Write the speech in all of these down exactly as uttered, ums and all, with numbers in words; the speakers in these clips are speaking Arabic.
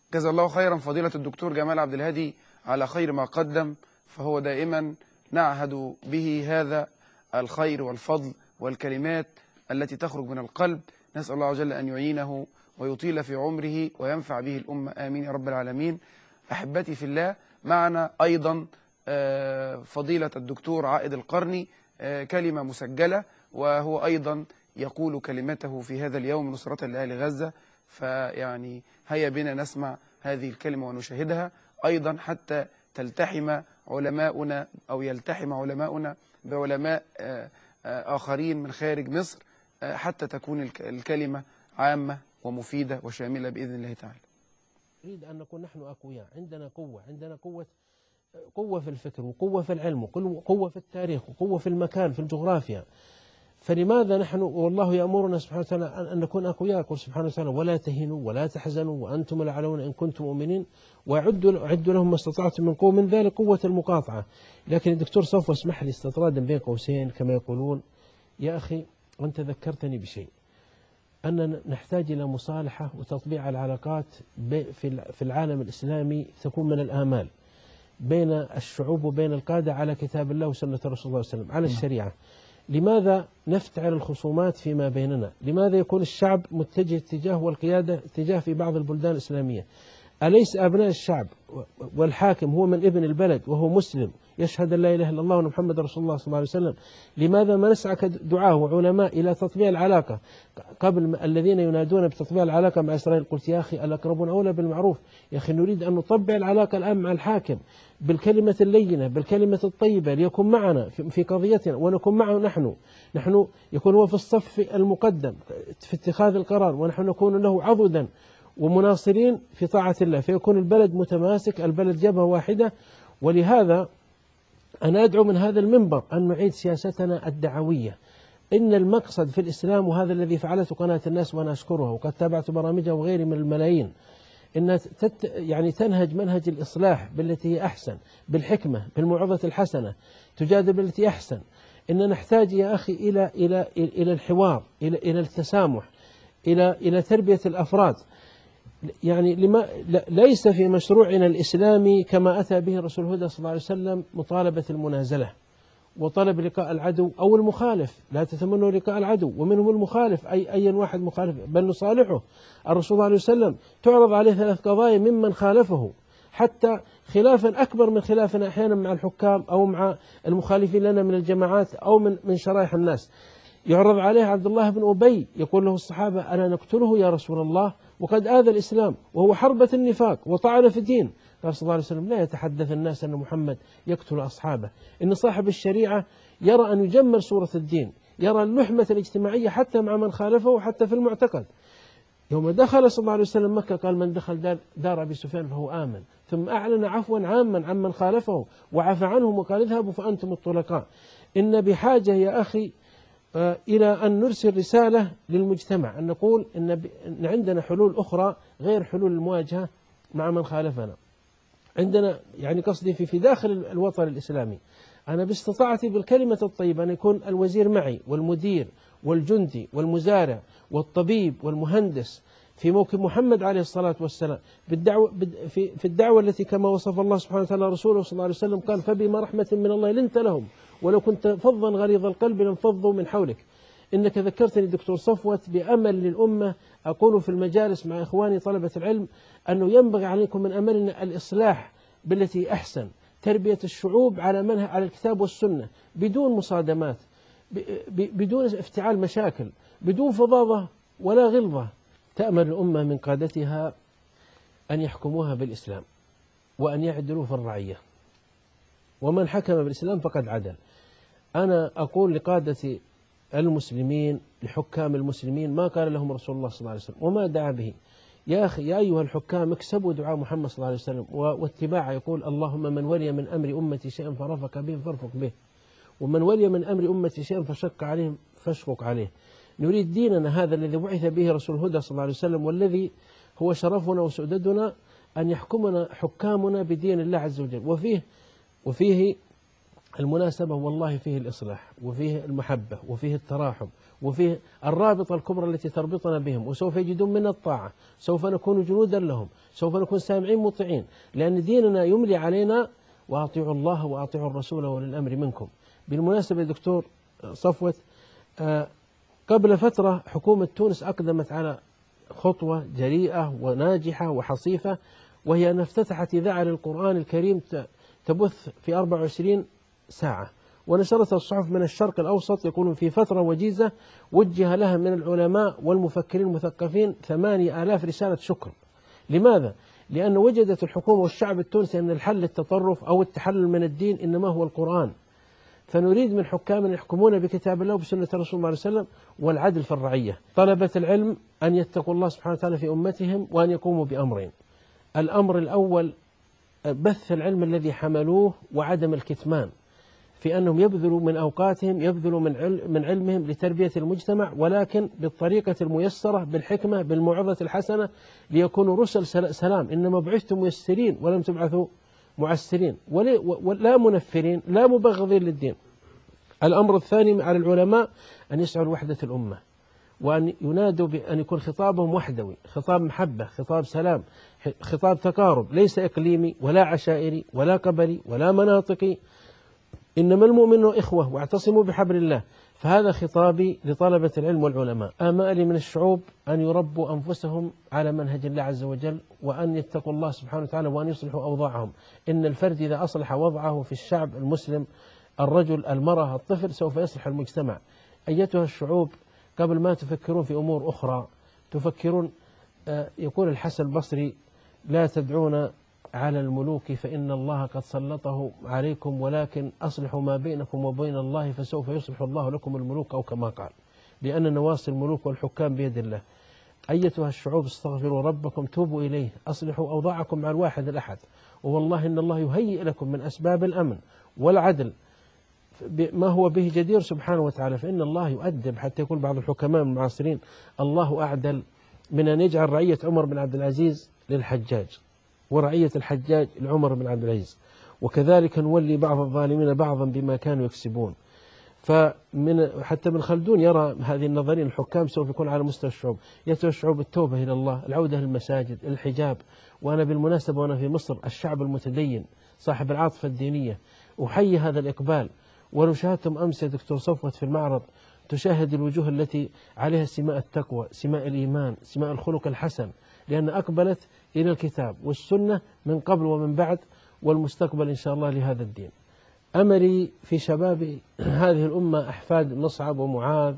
جزا الله خيرا فضيلة الدكتور جمال عبد الهادي على خير ما قدم، فهو دائما نعهد به هذا الخير والفضل والكلمات التي تخرج من القلب. نسأل الله عز وجل أن يعينه ويطيل في عمره وينفع به الأمة، آمين يا رب العالمين. أحبتي في الله، معنا أيضا فضيلة الدكتور عائد القرني، كلمة مسجلة، وهو أيضا يقول كلمته في هذا اليوم نصرة لأهل غزة. فيعني هيا بنا نسمع هذه الكلمة ونشاهدها أيضا حتى تلتحم علماؤنا أو يلتحم علماؤنا بعلماء آخرين من خارج مصر، حتى تكون الكلمة عامة ومفيدة وشاملة بإذن الله تعالى. نريد أن نكون نحن أقوياء، عندنا قوة، عندنا قوة قوة في الفكر وقوة في العلم وقوة في التاريخ وقوة في المكان في الجغرافيا. فلماذا نحن والله يأمرنا سبحانه وتعالى أن نكون أقوياء؟ يقول سبحانه وتعالى: ولا تهنوا ولا تحزنوا وأنتم الأعلون إن كنتم مؤمنين وأعدوا أعدوا لهم ما استطعتم من قوة، من ذلك قوة المقاطعة. لكن الدكتور صفوة اسمح لي استطرادا بين قوسين كما يقولون، يا أخي أنت ذكرتني بشيء، أننا نحتاج إلى مصالحة وتطبيع العلاقات في العالم الإسلامي تكون من الآمال بين الشعوب وبين القادة على كتاب الله وسنة رسول الله صلى الله عليه وسلم، على الشريعة. لماذا نفتعل الخصومات فيما بيننا؟ لماذا يكون الشعب متجه اتجاه والقيادة اتجاه في بعض البلدان الإسلامية؟ أليس أبناء الشعب والحاكم هو من ابن البلد وهو مسلم يشهد أن لا إله إلا الله وأن محمد رسول الله صلى الله عليه وسلم؟ لماذا ما نسعى كدعاة وعلماء إلى تطبيع العلاقة قبل الذين ينادون بتطبيع العلاقة مع إسرائيل؟ قلت يا أخي الأقربون أولى بالمعروف. يا أخي نريد أن نطبع العلاقة الآن مع الحاكم بالكلمة اللينة بالكلمة الطيبة، ليكون معنا في قضيتنا ونكون معه نحن نحن يكون هو في الصف المقدم في اتخاذ القرار، ونحن نكون له عضدا ومناصرين في طاعة الله، فيكون البلد متماسك، البلد جبهة واحدة. ولهذا أنا أدعو من هذا المنبر أن نعيد سياستنا الدعوية. إن المقصد في الإسلام، وهذا الذي فعلته قناة الناس وأنا أشكرها وقد تابعت برامجها وغيري من الملايين، إن تت يعني تنهج منهج الإصلاح بالتي هي أحسن، بالحكمة، بالموعظة الحسنة، تجادل بالتي أحسن. إن نحتاج يا أخي إلى إلى إلى الحوار، إلى إلى التسامح، إلى إلى تربية الأفراد. يعني لما ليس في مشروعنا الإسلامي كما أتى به رسول الهدى صلى الله عليه وسلم مطالبة المنازلة وطلب لقاء العدو أو المخالف. لا تتمنوا لقاء العدو، ومنهم المخالف أي أي واحد مخالف، بل نصالحه. الرسول صلى الله عليه وسلم تعرض عليه ثلاث قضايا ممن خالفه، حتى خلافا أكبر من خلافنا أحيانا مع الحكام أو مع المخالفين لنا من الجماعات أو من من شرائح الناس. يعرض عليه عبد الله بن أبي، يقول له الصحابة: ألا نقتله يا رسول الله وقد آذى الإسلام وهو حربة النفاق وطعن في الدين؟ قال صلى الله عليه وسلم: لا يتحدث الناس أن محمد يقتل أصحابه. إن صاحب الشريعة يرى أن يجمل صورة الدين، يرى اللحمة الاجتماعية حتى مع من خالفه وحتى في المعتقد. يوم دخل صلى الله عليه وسلم مكة قال: من دخل دار, دار أبي سفيان فهو آمن. ثم أعلن عفوا عاما عمن خالفه وعفى عنهم وقال: اذهبوا فأنتم الطلقاء. إن بحاجة يا أخي إلى أن نرسل رسالة للمجتمع، أن نقول إن عندنا حلول أخرى غير حلول المواجهة مع من خالفنا. عندنا يعني قصدي في في داخل الوطن الإسلامي، أنا باستطاعتي بالكلمة الطيبة أن يكون الوزير معي والمدير والجندي والمزارع والطبيب والمهندس في موكب محمد عليه الصلاة والسلام بالدعوة في في الدعوة التي كما وصف الله سبحانه وتعالى رسوله صلى الله عليه وسلم قال: فبما رحمة من الله لنت لهم ولو كنت فظا غليظ القلب لانفضوا من حولك. إنك ذكرتني دكتور صفوة بأمل للأمة أقول في المجالس مع إخواني طلبة العلم أنه ينبغي عليكم من أملنا الإصلاح بالتي أحسن، تربية الشعوب على منهج على الكتاب والسنة بدون مصادمات، بدون افتعال مشاكل، بدون فظاظة ولا غلظة. تأمل الأمة من قادتها أن يحكموها بالإسلام وأن يعدلوا في الرعية، ومن حكم بالإسلام فقد عدل. أنا أقول لقادة المسلمين لحكام المسلمين ما قال لهم رسول الله صلى الله عليه وسلم وما دعا به. يا أخي يا أيها الحكام اكسبوا دعاء محمد صلى الله عليه وسلم واتباعه. يقول: اللهم من ولي من أمر أمتي شيئا فرفق به فارفق به، ومن ولي من أمر أمتي شيئا فشق عليهم فاشقق عليه. نريد ديننا هذا الذي بعث به رسول الهدى صلى الله عليه وسلم والذي هو شرفنا وسؤددنا أن يحكمنا حكامنا بدين الله عز وجل، وفيه وفيه المناسبة والله فيه الإصلاح وفيه المحبة وفيه التراحم وفيه الرابطة الكبرى التي تربطنا بهم، وسوف يجدون من الطاعة، سوف نكون جنودا لهم، سوف نكون سامعين مطيعين، لأن ديننا يملي علينا وأطيعوا الله وأطيعوا الرسول وأولي الأمر منكم. بالمناسبة دكتور صفوة، قبل فترة حكومة تونس أقدمت على خطوة جريئة وناجحة وحصيفة، وهي أن افتتحت إذاعة للقرآن الكريم تبث في أربع وعشرين ساعة، ونشرتها الصحف من الشرق الأوسط. يقولون في فترة وجيزة وجه لها من العلماء والمفكرين المثقفين ثمانية آلاف رسالة شكر. لماذا؟ لأن وجدت الحكومة والشعب التونسي أن الحل للتطرف أو التحلل من الدين إنما هو القرآن، فنريد من حكامنا يحكمون بكتاب الله وبسنة الرسول صلى الله عليه وسلم والعدل في الرعية. طلبة العلم أن يتقوا الله سبحانه وتعالى في أمتهم وأن يقوموا بأمرين. الأمر الأول بث العلم الذي حملوه وعدم الكتمان، في أنهم يبذلوا من أوقاتهم، يبذلوا من من علمهم لتربية المجتمع، ولكن بالطريقة الميسرة، بالحكمة، بالموعظة الحسنة، ليكونوا رسل سلام. إنما بعثتم ميسرين ولم تبعثوا معسرين، ولا منفرين، لا مبغضين للدين. الأمر الثاني على العلماء أن يسعوا لوحدة الأمة، وأن ينادوا بأن يكون خطابهم وحدوي، خطاب محبة، خطاب سلام، خطاب تقارب، ليس إقليمي ولا عشائري ولا قبلي ولا مناطقي، إنما المؤمنون إخوة واعتصموا بحبل الله. فهذا خطابي لطلبة العلم والعلماء. آمالي من الشعوب أن يربوا أنفسهم على منهج الله عز وجل، وأن يتقوا الله سبحانه وتعالى، وأن يصلحوا أوضاعهم. إن الفرد إذا أصلح وضعه في الشعب المسلم، الرجل، المرأة، الطفل، سوف يصلح المجتمع. أيتها الشعوب، قبل ما تفكرون في أمور أخرى تفكرون، يقول الحسن البصري: لا تدعون على الملوك فإن الله قد سلطه عليكم، ولكن أصلحوا ما بينكم وبين الله فسوف يصلح الله لكم الملوك، أو كما قال، لأن نواصي الملوك والحكام بيد الله. أيتها الشعوب استغفروا ربكم توبوا إليه أصلحوا أوضاعكم مع الواحد الأحد، والله إن الله يهيئ لكم من أسباب الأمن والعدل ما هو به جدير سبحانه وتعالى. فإن الله يؤدب، حتى يقول بعض الحكماء المعاصرين: الله أعدل من أن يجعل رعية عمر بن عبد العزيز للحجاج، ورعية الحجاج لعمر بن عبد العزيز، وكذلك نولي بعض الظالمين بعضا بما كانوا يكسبون. فمن حتى ابن خلدون يرى هذه النظرية: الحكام سوف يكون على مستوى الشعوب، يتوى الشعوب التوبة إلى الله، العودة للمساجد، الحجاب. وأنا بالمناسبة وأنا في مصر الشعب المتدين صاحب العاطفة الدينية أحيي هذا الإقبال. ولو شاهدتم أمس يا دكتور صفوت في المعرض، تشاهد الوجوه التي عليها سماء التقوى، سماء الإيمان، سماء الخلق الحسن، لأن أقبلت إلى الكتاب والسنة من قبل ومن بعد، والمستقبل إن شاء الله لهذا الدين. أملي في شباب هذه الأمة، أحفاد مصعب ومعاذ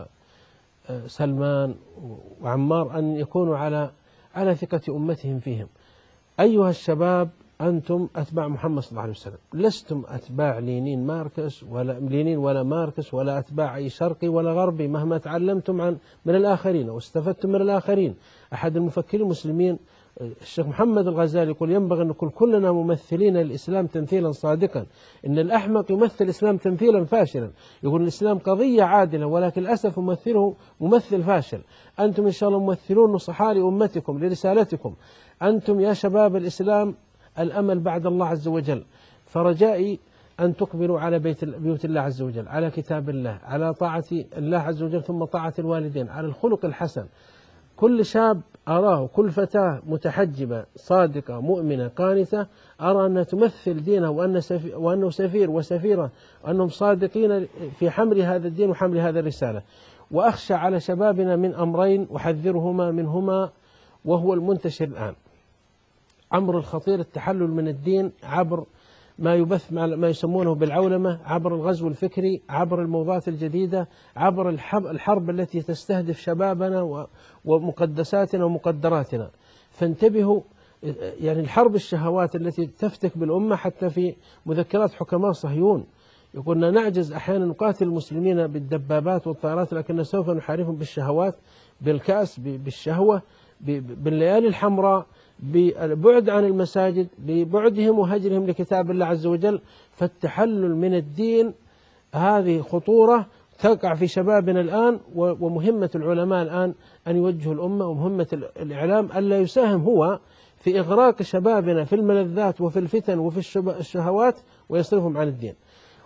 وسلمان وعمار، أن يكونوا على على ثقة أمتهم فيهم. أيها الشباب، أنتم أتباع محمد صلى الله عليه وسلم، لستم أتباع لينين ماركس ولا لينين ولا ماركس ولا أتباع أي شرقي ولا غربي، مهما تعلمتم عن من الآخرين واستفدتم من الآخرين. أحد المفكرين المسلمين الشيخ محمد الغزالي يقول: ينبغي أن نكون كلنا ممثلين للإسلام تمثيلا صادقا. إن الأحمق يمثل الإسلام تمثيلا فاشلا. يقول الإسلام قضية عادلة، ولكن للأسف ممثله ممثل فاشل. أنتم إن شاء الله ممثلون نصحاء لأمتكم لرسالتكم. أنتم يا شباب الإسلام الأمل بعد الله عز وجل. فرجائي أن تقبلوا على بيت بيوت الله عز وجل، على كتاب الله، على طاعة الله عز وجل، ثم طاعة الوالدين، على الخلق الحسن. كل شاب أراه، كل فتاة متحجبة صادقة مؤمنة قانتة، أرى أنها تمثل دينه، وأن سفير وأنه سفير وسفيرة، وأنهم صادقين في حمل هذا الدين وحمل هذا الرسالة. وأخشى على شبابنا من أمرين أحذرهما منهما، وهو المنتشر الآن، أمر الخطير: التحلل من الدين عبر ما يبث ما يسمونه بالعولمة، عبر الغزو الفكري، عبر الموضات الجديدة، عبر الحرب التي تستهدف شبابنا ومقدساتنا ومقدراتنا. فانتبهوا، يعني الحرب الشهوات التي تفتك بالأمة. حتى في مذكرات حكماء صهيون يقولنا: نعجز أحيانا نقاتل المسلمين بالدبابات والطائرات، لكن سوف نحاربهم بالشهوات، بالكأس، بالشهوة، بالليالي الحمراء، بالبعد عن المساجد، ببعدهم وهجرهم لكتاب الله عز وجل. فالتحلل من الدين هذه خطورة تقع في شبابنا الآن، ومهمة العلماء الآن أن يوجهوا الأمة، ومهمة الإعلام ألا يساهم هو في إغراق شبابنا في الملذات وفي الفتن وفي الشهوات ويصرفهم عن الدين.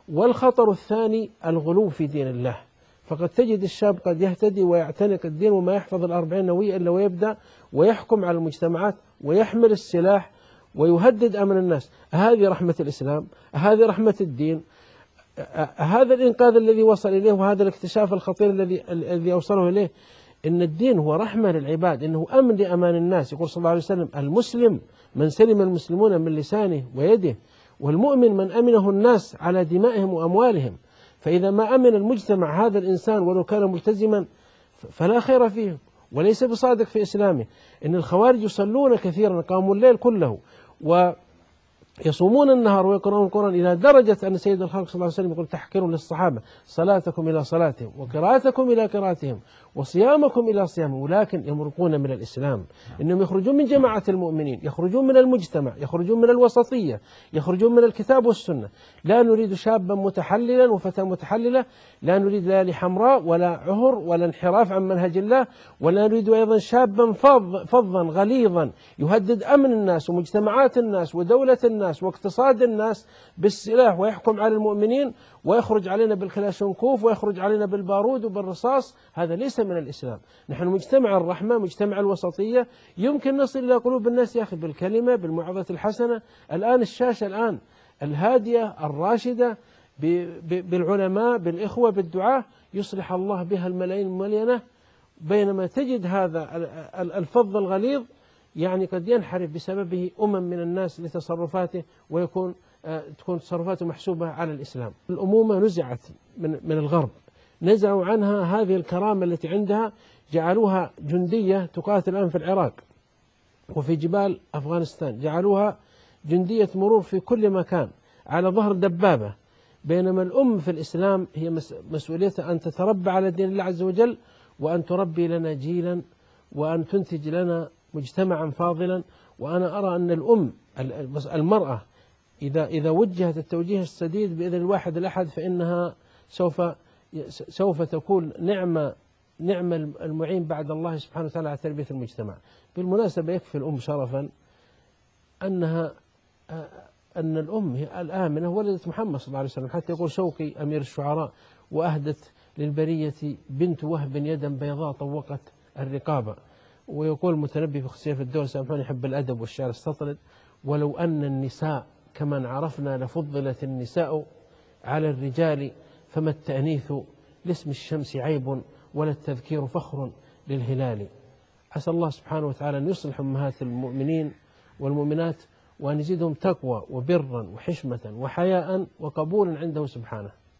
والخطر الثاني الغلو في دين الله. فقد تجد الشاب قد يهتدي ويعتنق الدين وما يحفظ الأربعين نووية إلا ويبدأ ويحكم على المجتمعات ويحمل السلاح ويهدد أمن الناس. هذه رحمة الإسلام؟ هذه رحمة الدين؟ هذا الإنقاذ الذي وصل إليه وهذا الاكتشاف الخطير الذي الذي أوصله إليه، إن الدين هو رحمة للعباد، إنه أمن لأمان الناس. يقول صلى الله عليه وسلم: المسلم من سلم المسلمون من لسانه ويده، والمؤمن من أمنه الناس على دمائهم وأموالهم. فإذا ما أمن المجتمع هذا الإنسان ولو كان ملتزما فلا خير فيه وليس بصادق في إسلامه. إن الخوارج يصلون كثيرا، قاموا الليل كله ويصومون النهار ويقرؤون القرآن، إلى درجة أن سيد الخلق صلى الله عليه وسلم يقول: تحقرون للصحابة صلاتكم إلى صلاتهم وقراءتكم إلى قراءتهم وصيامكم إلى صيامهم، ولكن يمرقون من الإسلام. إنهم يخرجون من جماعة المؤمنين، يخرجون من المجتمع، يخرجون من الوسطية، يخرجون من الكتاب والسنة. لا نريد شابا متحللا وفتاة متحللة، لا نريد لا حمراء ولا عهر ولا انحراف عن منهج الله، ولا نريد أيضا شابا فظ فظا غليظا يهدد أمن الناس ومجتمعات الناس ودولة الناس واقتصاد الناس بالسلاح ويحكم على المؤمنين ويخرج علينا بالكلاشنكوف ويخرج علينا بالبارود وبالرصاص. هذا ليس من الإسلام. نحن مجتمع الرحمة، مجتمع الوسطية، يمكن نصل إلى قلوب الناس يا أخي بالكلمة، بالموعظة الحسنة. الآن الشاشة الآن الهادية الراشدة بالعلماء بالإخوة بالدعاة يصلح الله بها الملايين المليانة، بينما تجد هذا الفظ الغليظ يعني قد ينحرف بسببه أمم من الناس لتصرفاته ويكون تكون تصرفاته محسوبة على الإسلام. الأمومة نزعت من من الغرب، نزعوا عنها هذه الكرامة التي عندها، جعلوها جندية تقاتل الآن في العراق وفي جبال أفغانستان، جعلوها جندية مرور في كل مكان على ظهر دبابة. بينما الأم في الإسلام هي مسؤوليتها أن تتربى على دين الله عز وجل، وأن تربي لنا جيلا، وأن تنتج لنا مجتمعا فاضلا. وأنا أرى أن الأم المرأة إذا إذا وجهت التوجيه السديد بإذن الواحد الأحد فإنها سوف سوف تكون نعمة نعمة المعين بعد الله سبحانه وتعالى على تربية المجتمع. بالمناسبة يكفي الأم شرفا أنها أن الأم هي الآمنة ولدت محمد صلى الله عليه وسلم، حتى يقول شوقي أمير الشعراء: وأهدت للبرية بنت وهب يدا بيضاء طوقت الرقابة. ويقول المتنبي في خسيف الدول سامحوني يحب الأدب والشعر استطرد: ولو أن النساء كمن عرفنا لفضلت النساء على الرجال، فما التأنيث لاسم الشمس عيب ولا التذكير فخر للهلال. عسى الله سبحانه وتعالى أن يصلح أمهات المؤمنين والمؤمنات، وأن يزيدهم تقوى وبرا وحشمة وحياء وقبولا عنده سبحانه.